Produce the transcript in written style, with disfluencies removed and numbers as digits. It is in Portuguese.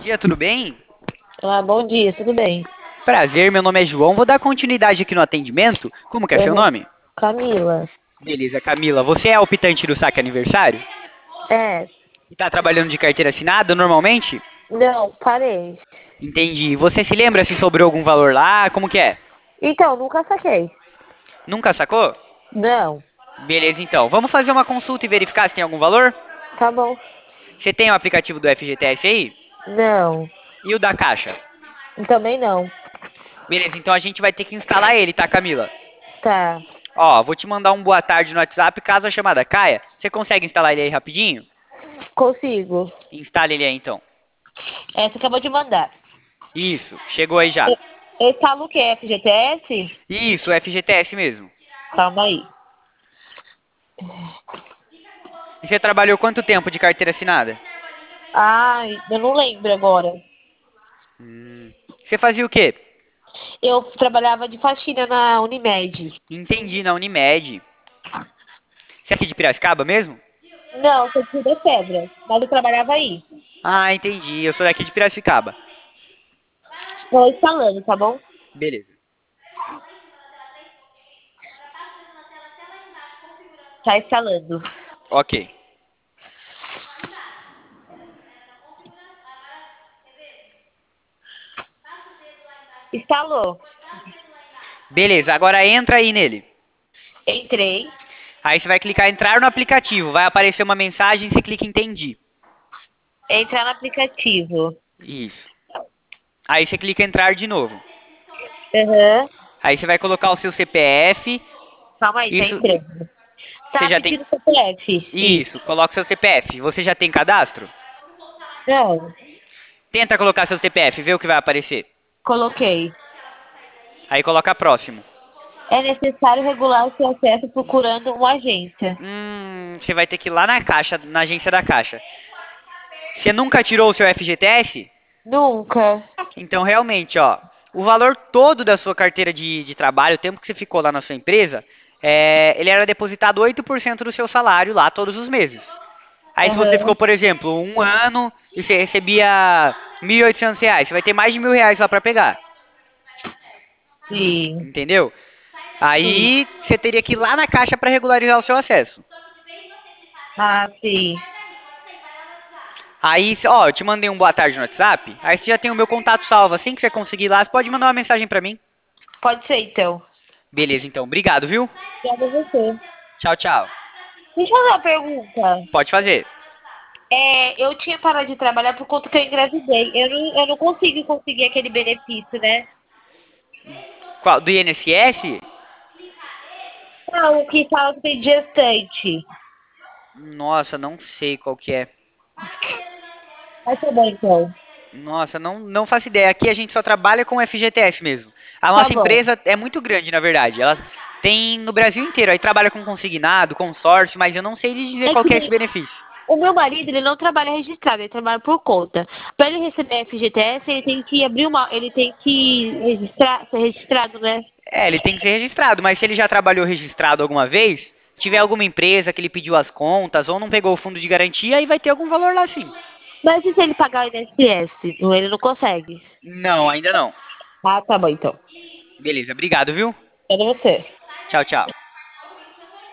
Dia, tudo bem? Olá, bom dia, tudo bem? Prazer, meu nome é João. Vou dar continuidade aqui no atendimento. Como que é seu Uhum. nome? Camila. Beleza, Camila. Você é a optante do saque aniversário? É, E tá trabalhando de carteira assinada normalmente? não, parei. Entendi. Você se lembra se sobrou algum valor lá? Como que é? Então, nunca saquei. Nunca sacou? Não, Beleza, então. Vamos fazer uma consulta e verificar se tem algum valor? tá bom. Você tem o aplicativo do FGTS aí? Não, E o da Caixa? também não. Beleza, então a gente vai ter que instalar ele, tá, Camila? Tá, Ó, vou te mandar um boa tarde no WhatsApp. Caso a chamada caia, você consegue instalar ele aí rapidinho? consigo. Instale ele aí então. É, você acabou de mandar. Isso, chegou aí já. Eu falo o que? FGTS? Isso, FGTS mesmo. Calma aí. E você trabalhou quanto tempo de carteira assinada? Ai, eu não lembro agora. Você fazia o quê? Eu trabalhava de faxina na Unimed. Entendi, na Unimed. Você é aqui de Piracicaba mesmo? Não, sou de Rio das Pedras, mas eu trabalhava aí. Ah, entendi. Eu sou daqui de Piracicaba. Tô instalando, tá bom? Beleza. Tá instalando. Ok. Instalou. Beleza, agora entra aí nele. Entrei. Aí você vai clicar em entrar no aplicativo. Vai aparecer uma mensagem, você clica em entendi. Entrar no aplicativo. Isso. Aí você clica em entrar de novo. Aham. Aí você vai colocar o seu CPF. Calma aí, tá Isso, entrando. você Tá já tem. pedindo CPF. Isso, Isso. coloca o seu CPF. Você já tem cadastro? Não, Tenta colocar seu CPF, vê o que vai aparecer. coloquei. Aí coloca próximo. É necessário regular o seu acesso procurando uma agência. Você vai ter que ir lá na caixa, na agência da caixa. Você nunca tirou o seu FGTS? Nunca. Então, realmente, ó, o valor todo da sua carteira de trabalho, o tempo que você ficou lá na sua empresa, ele era depositado 8% do seu salário lá todos os meses. Aí, se você ficou, Aham. por exemplo, um ano e você recebia R$ 1.800, você vai ter mais de R$ 1.000 lá para pegar. Sim. Entendeu? Sim. Aí, você teria que ir lá na caixa para regularizar o seu acesso. Ah, sim. Aí, ó, eu te mandei um boa tarde no WhatsApp. Aí você já tem o meu contato salvo. Assim que você conseguir ir lá, você pode mandar uma mensagem pra mim. Pode ser, então. Beleza, então. Obrigado, viu? Obrigada a você. Tchau, tchau. Deixa eu fazer uma pergunta. Pode fazer. Eu tinha parado de trabalhar por conta que eu engravidei. Eu não consigo conseguir aquele benefício, né? Qual? Do INSS? Não, o que fala que tem gestante. Nossa, não sei qual que é. Mas tá bom, então. Nossa, não faço ideia. Aqui a gente só trabalha com FGTS mesmo. A Tá nossa bom. empresa é muito grande, na verdade. Ela tem no Brasil inteiro. Aí trabalha com consignado, consórcio, mas eu não sei lhe dizer É qual que que é esse benefício. o meu marido, ele não trabalha registrado, ele trabalha por conta. Para ele receber FGTS, ele tem que abrir uma, ele tem que registrar, ser registrado, né? É, ele tem que ser registrado, mas se ele já trabalhou registrado alguma vez, tiver alguma empresa que ele pediu as contas ou não pegou o fundo de garantia, aí vai ter algum valor lá sim. Mas e se ele pagar o INSS? Ele não consegue. Não, ainda não. Ah, tá bom, então. Beleza, obrigado, viu? Era você. Tchau, tchau.